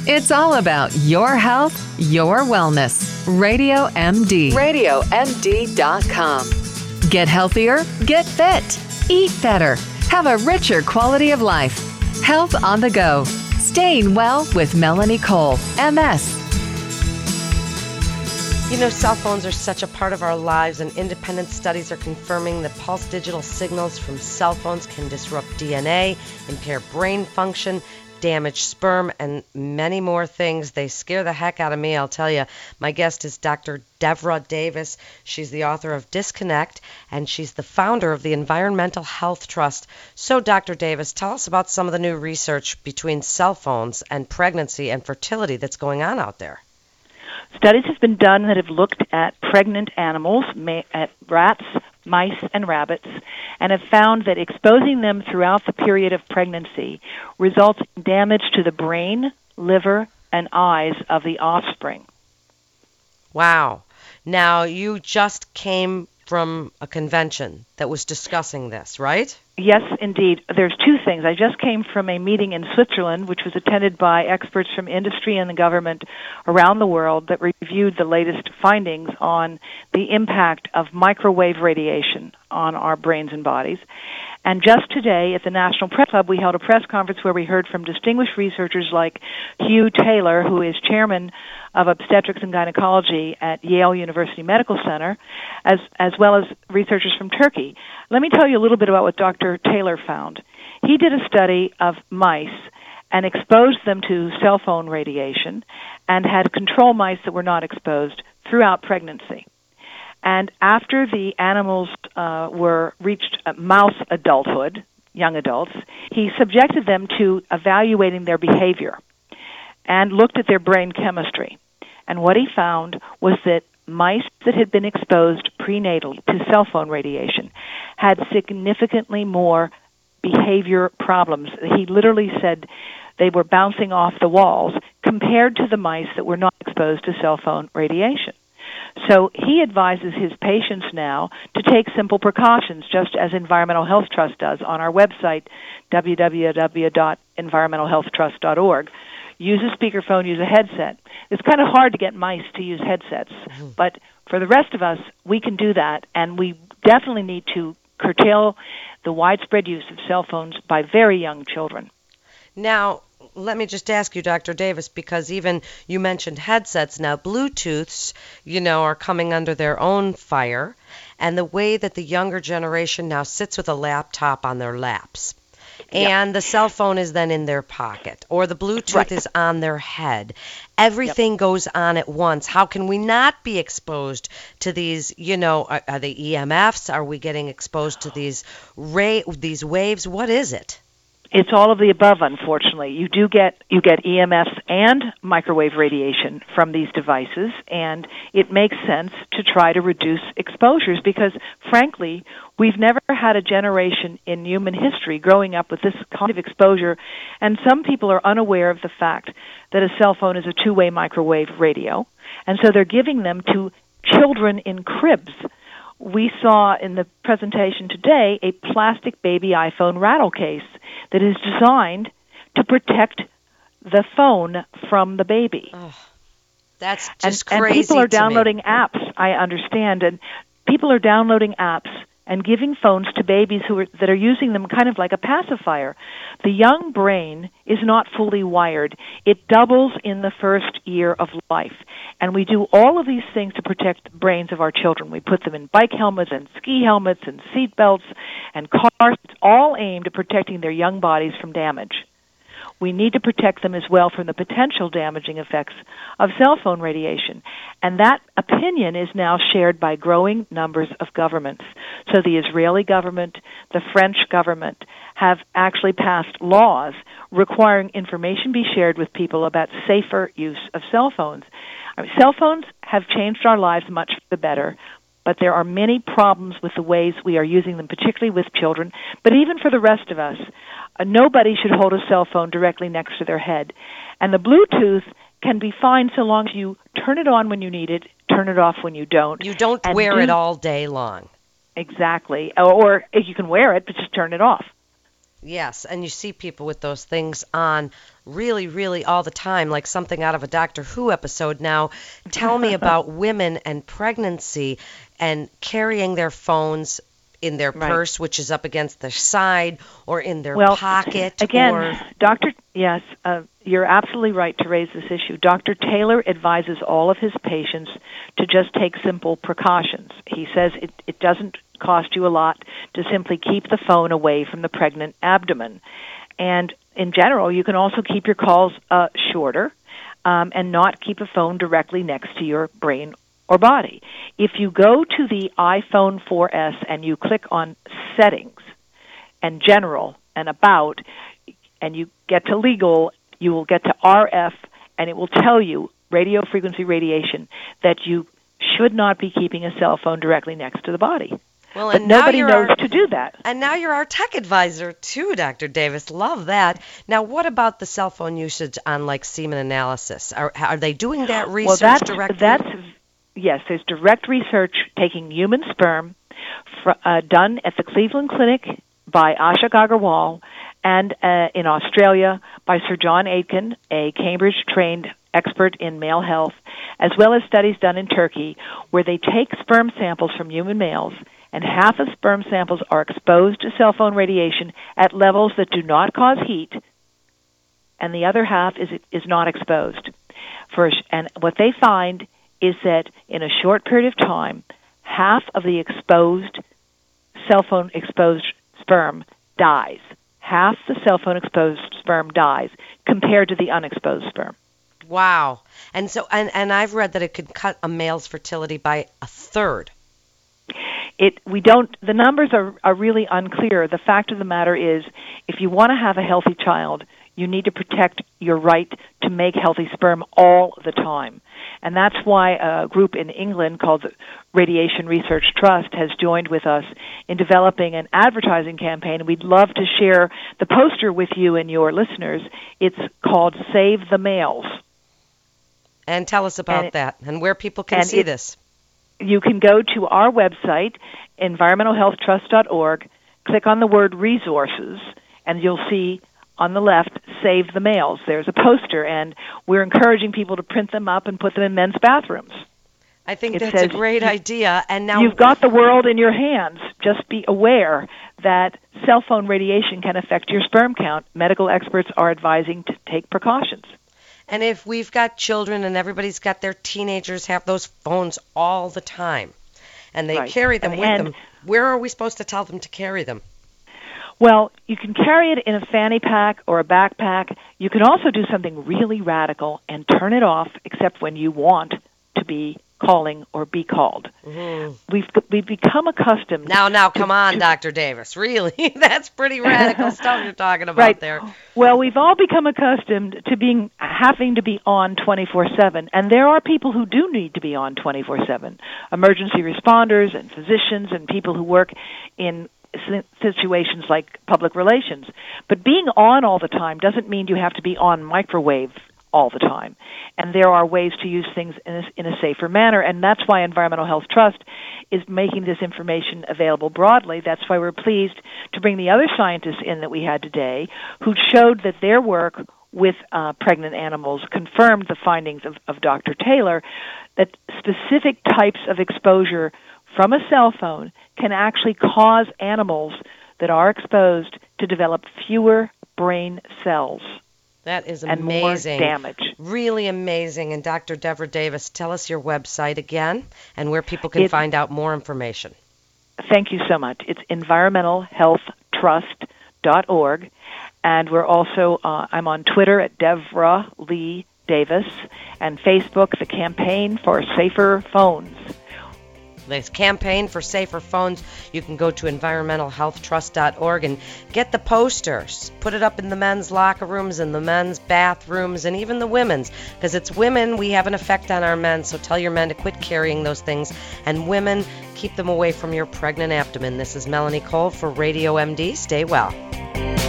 It's all about your health, your wellness. Radio MD. RadioMD.com. Get healthier, get fit, eat better, have a richer quality of life. Health on the go. Staying well with Melanie Cole, MS. You know, cell phones are such a part of our lives, and independent studies are confirming that pulse digital signals from cell phones can disrupt DNA, impair brain function, damage sperm, and many more things. They scare the heck out of me, I'll tell you. My guest is Dr. Devra Davis. She's the author of Disconnect, and she's the founder of the Environmental Health Trust. So, Dr. Davis, tell us about some of the new research between cell phones and pregnancy and fertility that's going on out there. Studies have been done that have looked at pregnant animals, at rats, mice, and rabbits, and have found that exposing them throughout the period of pregnancy results in damage to the brain, liver, and eyes of the offspring. Wow. Now, you just came from a convention that was discussing this, right? Yes, indeed. There's two things. I just came from a meeting in Switzerland, which was attended by experts from industry and the government around the world that reviewed the latest findings on the impact of microwave radiation on our brains and bodies. And just today at the National Press Club, we held a press conference where we heard from distinguished researchers like Hugh Taylor, who is chairman of obstetrics and gynecology at Yale University Medical Center, as well as researchers from Turkey. Let me tell you a little bit about what Dr. Taylor found. He did a study of mice and exposed them to cell phone radiation and had control mice that were not exposed throughout pregnancy. And after the animals reached mouse adulthood, young adults, he subjected them to evaluating their behavior and looked at their brain chemistry. And what he found was that mice that had been exposed prenatally to cell phone radiation had significantly more behavior problems. He literally said they were bouncing off the walls compared to the mice that were not exposed to cell phone radiation. So he advises his patients now to take simple precautions, just as Environmental Health Trust does on our website, www.environmentalhealthtrust.org. Use a speakerphone, use a headset. It's kind of hard to get mice to use headsets, but for the rest of us, we can do that, and we definitely need to curtail the widespread use of cell phones by very young children. Now, let me just ask you, Dr. Davis, because even you mentioned headsets. Now, Bluetooths, are coming under their own fire, and the way that the younger generation now sits with a laptop on their laps, and the cell phone is then in their pocket, or the Bluetooth is on their head. Everything goes on at once. How can we not be exposed to these, are they EMFs? Are we getting exposed to these waves? What is it? It's all of the above, unfortunately. You get EMFs and microwave radiation from these devices, and it makes sense to try to reduce exposures because, frankly, we've never had a generation in human history growing up with this kind of exposure, and some people are unaware of the fact that a cell phone is a two-way microwave radio, and so they're giving them to children in cribs. We saw in the presentation today a plastic baby iPhone rattle case that is designed to protect the phone from the baby. Oh, that's just crazy. And people are downloading apps, I understand, and people are downloading apps and giving phones to babies that are using them kind of like a pacifier. The young brain is not fully wired. It doubles in the first year of life. And we do all of these things to protect the brains of our children. We put them in bike helmets and ski helmets and seat belts and cars. It's all aimed at protecting their young bodies from damage. We need to protect them as well from the potential damaging effects of cell phone radiation. And that opinion is now shared by growing numbers of governments. So the Israeli government, the French government have actually passed laws requiring information be shared with people about safer use of cell phones. Cell phones have changed our lives much for the better, but there are many problems with the ways we are using them, particularly with children. But even for the rest of us, nobody should hold a cell phone directly next to their head. And the Bluetooth can be fine so long as you turn it on when you need it, turn it off when you don't. You don't wear it all day long. Exactly. Or if you can wear it, but just turn it off. Yes, and you see people with those things on really, really all the time, like something out of a Doctor Who episode. Now, tell me about women and pregnancy and carrying their phones in their Right. purse, which is up against their side, or in their Well, pocket. again, or Yes, you're absolutely right to raise this issue. Dr. Taylor advises all of his patients to just take simple precautions. He says it doesn't cost you a lot to simply keep the phone away from the pregnant abdomen. And in general, you can also keep your calls shorter and not keep a phone directly next to your brain or body. If you go to the iPhone 4S and you click on Settings and General and About, and you get to Legal, you will get to RF, and it will tell you, radio frequency radiation, that you should not be keeping a cell phone directly next to the body. Well, But and now nobody you're knows our, to do that. and now you're our tech advisor too, Dr. Davis. Love that. Now, what about the cell phone usage on like semen analysis? Are they doing that research Well, directly? Yes, there's direct research taking human sperm done at the Cleveland Clinic by Ashok Agarwal and in Australia by Sir John Aitken, a Cambridge-trained expert in male health, as well as studies done in Turkey where they take sperm samples from human males, and half of sperm samples are exposed to cell phone radiation at levels that do not cause heat, and the other half is not exposed. And what they find is that in a short period of time, half of the cell phone exposed sperm dies. Half the cell phone exposed sperm dies compared to the unexposed sperm. Wow. And so, and I've read that it could cut a male's fertility by a third. The numbers are really unclear. The fact of the matter is, if you want to have a healthy child, you need to protect your right to make healthy sperm all the time. And that's why a group in England called the Radiation Research Trust has joined with us in developing an advertising campaign. We'd love to share the poster with you and your listeners. It's called Save the Males. And tell us about that and where people can see this. You can go to our website, environmentalhealthtrust.org, click on the word resources, and you'll see on the left, Save the Males. There's a poster, and we're encouraging people to print them up and put them in men's bathrooms. I think that's a great idea. And now you've got the world in your hands. Just be aware that cell phone radiation can affect your sperm count. Medical experts are advising to take precautions. And if we've got children and everybody's got their teenagers have those phones all the time, and they carry them with them, where are we supposed to tell them to carry them? Well, you can carry it in a fanny pack or a backpack. You can also do something really radical and turn it off except when you want to be calling or be called. Mm-hmm. We've become accustomed. Now, come on, Dr. Davis. Really? That's pretty radical stuff you're talking about there. Well, we've all become accustomed to having to be on 24/7, and there are people who do need to be on 24/7. Emergency responders and physicians and people who work in situations like public relations. But being on all the time doesn't mean you have to be on microwave all the time. And there are ways to use things in a safer manner, and that's why Environmental Health Trust is making this information available broadly. That's why we're pleased to bring the other scientists in that we had today who showed that their work with pregnant animals confirmed the findings of Dr. Taylor, that specific types of exposure from a cell phone can actually cause animals that are exposed to develop fewer brain cells. That is and amazing. More damage. Really amazing. And Dr. Deborah Davis, tell us your website again and where people can find out more information. Thank you so much. It's environmentalhealthtrust.org. And we're also, I'm on Twitter at Deborah Lee Davis, and Facebook, the Campaign for Safer Phones. This campaign for safer phones, you can go to environmentalhealthtrust.org and get the posters. Put it up in the men's locker rooms, in the men's bathrooms, and even the women's. Because it's women, we have an effect on our men, so tell your men to quit carrying those things. And women, keep them away from your pregnant abdomen. This is Melanie Cole for Radio MD. Stay well.